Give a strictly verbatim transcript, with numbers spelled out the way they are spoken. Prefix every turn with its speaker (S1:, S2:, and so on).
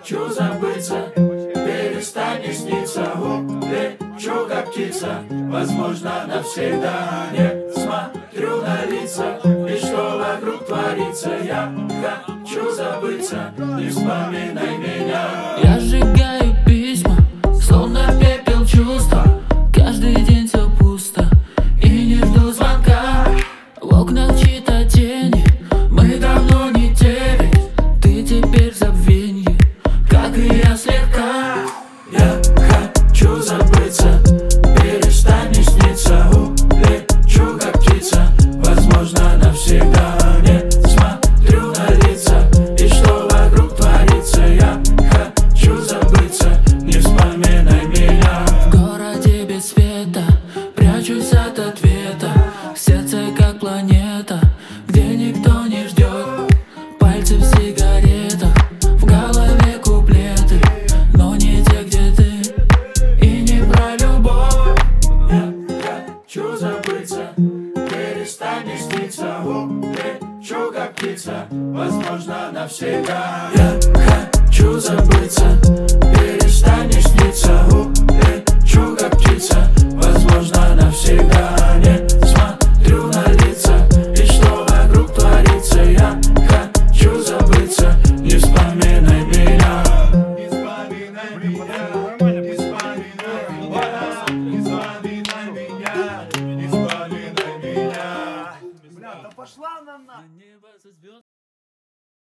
S1: хочу забыться, перестань не сниться. Улечу как птица, возможно навсегда. Не смотрю на лица и что вокруг творится. Я хочу забыться, не вспоминай меня.
S2: Я сжигаю письма, словно пепел чувства. Каждый день все пусто и не жду звонка. В окнах чьи-то тени, мы давно не те, ведь ты теперь в забвенье, как и я слегка.
S1: Я хочу забыться, перестань не сниться. Улечу как птица, возможно навсегда. Не смотрю на лица и что вокруг творится. Я хочу забыться, не вспоминай меня.
S2: В городе без света прячусь от ответа. Сердце как планета, где никто не ждет. Пальцы в сигаретах, в голове куплеты, но не те, где ты, и не про любовь.
S1: Я хочу забыться, перестань не сниться. Улечу как птица, возможно навсегда. Я хочу забыться, перестань не сниться. Улечу как птица, возможно навсегда. Не смотрю на лица и что вокруг творится. Я хочу забыться, не вспоминай меня. Не вспоминай меня, не вспоминай меня, не вспоминай меня, не вспоминай меня.
S3: Бля, да пошла она на...
S2: Небо со звезд.